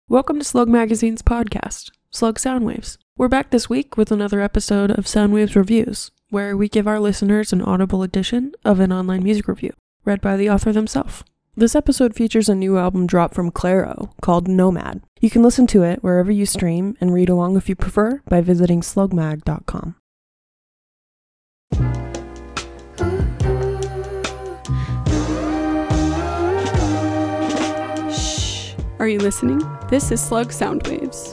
Welcome to Slug Magazine's podcast, Slug Soundwaves. We're back this week with another episode of Soundwaves Reviews, where we give our listeners an audible edition of an online music review, read by the author themselves. This episode features a new album drop from Clairo called Nomad. You can listen to it wherever you stream and read along if you prefer by visiting slugmag.com. Shh. Are you listening? This is Slug Soundwaves.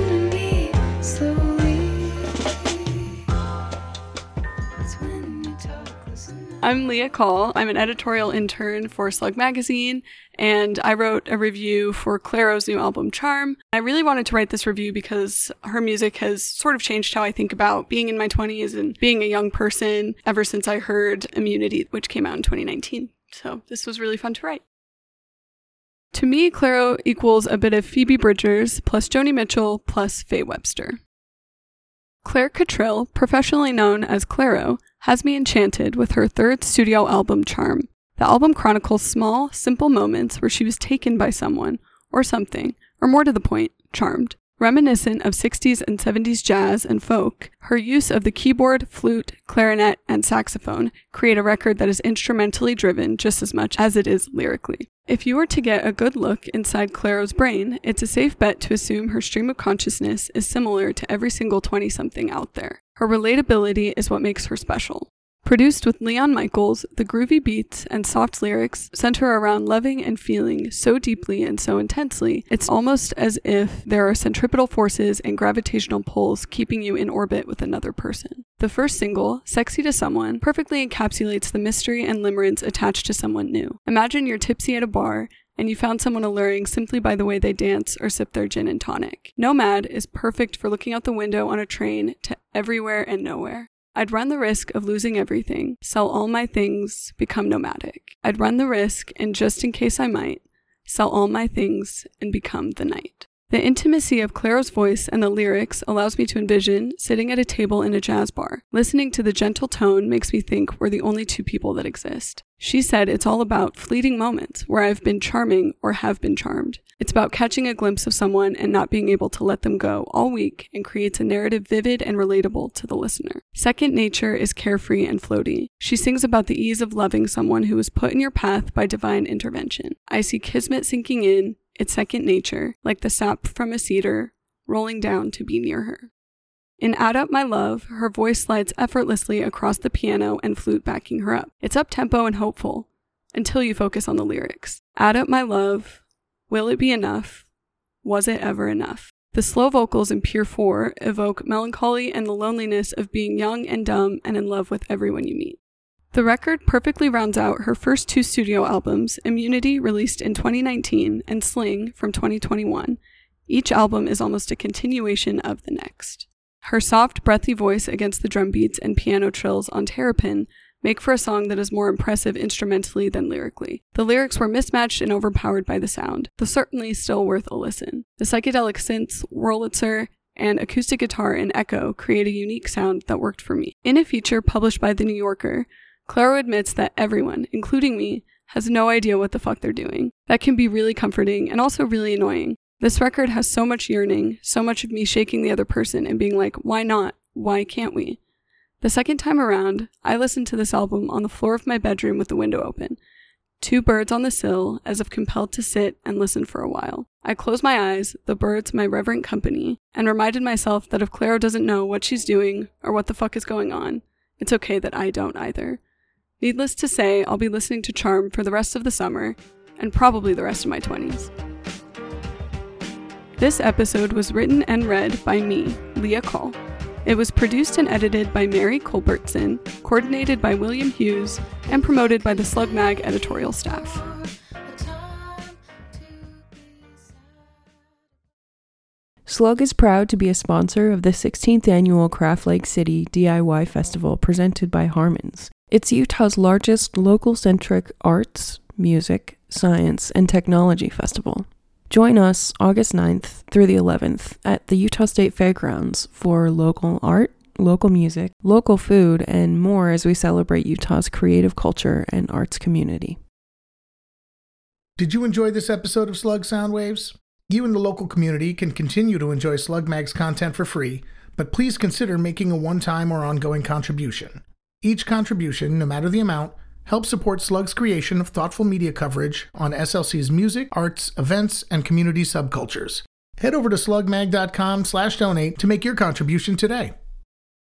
I'm Leah Call. I'm an editorial intern for Slug Magazine, and I wrote a review for Clairo's new album, Charm. I really wanted to write this review because her music has sort of changed how I think about being in my 20s and being a young person ever since I heard Immunity, which came out in 2019. So this was really fun to write. To me, Clairo equals a bit of Phoebe Bridgers plus Joni Mitchell plus Faye Webster. Claire Cattrall, professionally known as Clairo, has me enchanted with her third studio album, Charm. The album chronicles small, simple moments where she was taken by someone, or something, or more to the point, charmed. Reminiscent of 60s and 70s jazz and folk, her use of the keyboard, flute, clarinet, and saxophone create a record that is instrumentally driven just as much as it is lyrically. If you were to get a good look inside Clairo's brain, it's a safe bet to assume her stream of consciousness is similar to every single 20-something out there. Her relatability is what makes her special. Produced with Leon Michaels, the groovy beats and soft lyrics center around loving and feeling so deeply and so intensely, it's almost as if there are centripetal forces and gravitational pulls keeping you in orbit with another person. The first single, Sexy to Someone, perfectly encapsulates the mystery and limerence attached to someone new. Imagine you're tipsy at a bar, and you found someone alluring simply by the way they dance or sip their gin and tonic. Nomad is perfect for looking out the window on a train to everywhere and nowhere. I'd run the risk of losing everything, sell all my things, become nomadic. I'd run the risk, and just in case I might, sell all my things and become the night. The intimacy of Clairo's voice and the lyrics allows me to envision sitting at a table in a jazz bar. Listening to the gentle tone makes me think we're the only two people that exist. She said it's all about fleeting moments where I've been charming or have been charmed. It's about catching a glimpse of someone and not being able to let them go all week, and creates a narrative vivid and relatable to the listener. Second nature is carefree and floaty. She sings about the ease of loving someone who was put in your path by divine intervention. I see kismet sinking in, it's second nature, like the sap from a cedar, rolling down to be near her. In Add Up My Love, her voice slides effortlessly across the piano and flute backing her up. It's up-tempo and hopeful, until you focus on the lyrics. Add up my love, will it be enough? Was it ever enough? The slow vocals in Pure 4 evoke melancholy and the loneliness of being young and dumb and in love with everyone you meet. The record perfectly rounds out her first two studio albums, Immunity, released in 2019, and Sling, from 2021. Each album is almost a continuation of the next. Her soft, breathy voice against the drum beats and piano trills on Terrapin make for a song that is more impressive instrumentally than lyrically. The lyrics were mismatched and overpowered by the sound, though certainly still worth a listen. The psychedelic synths, Wurlitzer, and acoustic guitar and echo create a unique sound that worked for me. In a feature published by The New Yorker, Clairo admits that everyone, including me, has no idea what the fuck they're doing. That can be really comforting and also really annoying. This record has so much yearning, so much of me shaking the other person and being like, why not? Why can't we? The second time around, I listened to this album on the floor of my bedroom with the window open. Two birds on the sill, as if compelled to sit and listen for a while. I closed my eyes, the birds my reverent company, and reminded myself that if Clairo doesn't know what she's doing or what the fuck is going on, it's okay that I don't either. Needless to say, I'll be listening to Charm for the rest of the summer, and probably the rest of my 20s. This episode was written and read by me, Leah Call. It was produced and edited by Mary Culbertson, coordinated by William Hughes, and promoted by the Slug Mag editorial staff. Slug is proud to be a sponsor of the 16th annual Craft Lake City DIY Festival presented by Harmons. It's Utah's largest local-centric arts, music, science, and technology festival. Join us August 9th through the 11th at the Utah State Fairgrounds for local art, local music, local food, and more as we celebrate Utah's creative culture and arts community. Did you enjoy this episode of Slug Soundwaves? You and the local community can continue to enjoy Slug Mag's content for free, but please consider making a one-time or ongoing contribution. Each contribution, no matter the amount, helps support Slug's creation of thoughtful media coverage on SLC's music, arts, events, and community subcultures. Head over to slugmag.com/donate to make your contribution today.